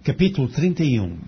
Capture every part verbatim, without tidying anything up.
Capítulo trinta e um.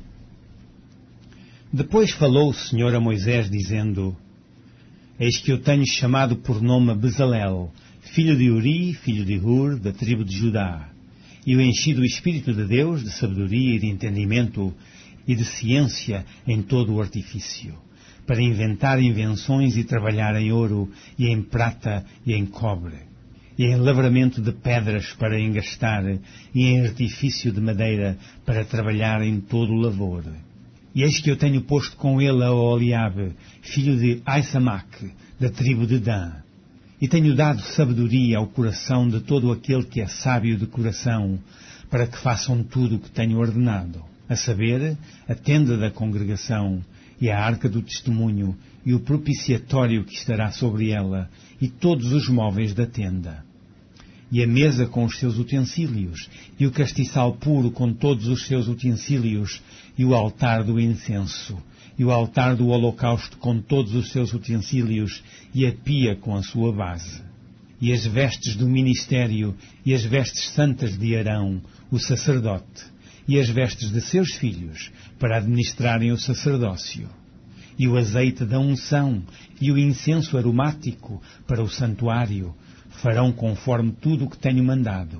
Depois falou o Senhor a Moisés, dizendo: Eis que eu tenho chamado por nome Bezalel, filho de Uri, filho de Hur, da tribo de Judá, e o enchi do Espírito de Deus, de sabedoria e de entendimento e de ciência em todo o artifício, para inventar invenções e trabalhar em ouro e em prata e em cobre, e em lavramento de pedras para engastar, e em artifício de madeira para trabalhar em todo o lavor. E eis que eu tenho posto com ele a Oliabe, filho de Aisamaque, da tribo de Dan, e tenho dado sabedoria ao coração de todo aquele que é sábio de coração, para que façam tudo o que tenho ordenado, a saber, a tenda da congregação, e a arca do testemunho, e o propiciatório que estará sobre ela, e todos os móveis da tenda, e a mesa com os seus utensílios, e o castiçal puro com todos os seus utensílios, e o altar do incenso, e o altar do holocausto com todos os seus utensílios, e a pia com a sua base, e as vestes do ministério, e as vestes santas de Arão, o sacerdote, e as vestes de seus filhos, para administrarem o sacerdócio, e o azeite da unção, e o incenso aromático para o santuário, farão conforme tudo o que tenho mandado.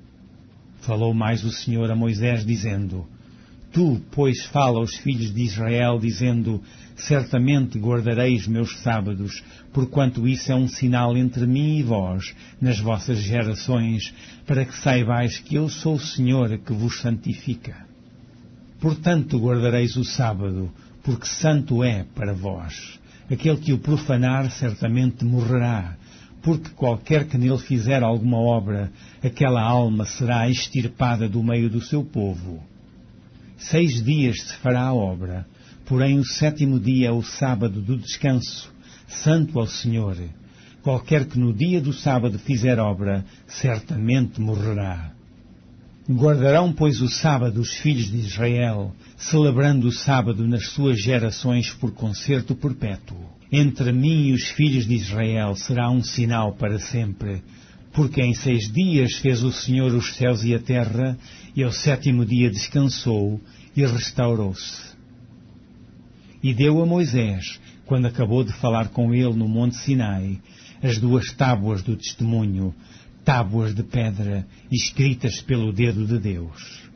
Falou mais o Senhor a Moisés, dizendo: Tu, pois, fala aos filhos de Israel, dizendo: Certamente guardareis meus sábados, porquanto isso é um sinal entre mim e vós, nas vossas gerações, para que saibais que eu sou o Senhor que vos santifica. Portanto guardareis o sábado, porque santo é para vós. Aquele que o profanar certamente morrerá, porque qualquer que nele fizer alguma obra, aquela alma será extirpada do meio do seu povo. Seis dias se fará a obra, porém o sétimo dia é o sábado do descanso, santo ao Senhor. Qualquer que no dia do sábado fizer obra, certamente morrerá. Guardarão, pois, o sábado os filhos de Israel, celebrando o sábado nas suas gerações por concerto perpétuo. Entre mim e os filhos de Israel será um sinal para sempre, porque em seis dias fez o Senhor os céus e a terra, e ao sétimo dia descansou e restaurou-se. E deu a Moisés, quando acabou de falar com ele no monte Sinai, as duas tábuas do testemunho, tábuas de pedra, escritas pelo dedo de Deus.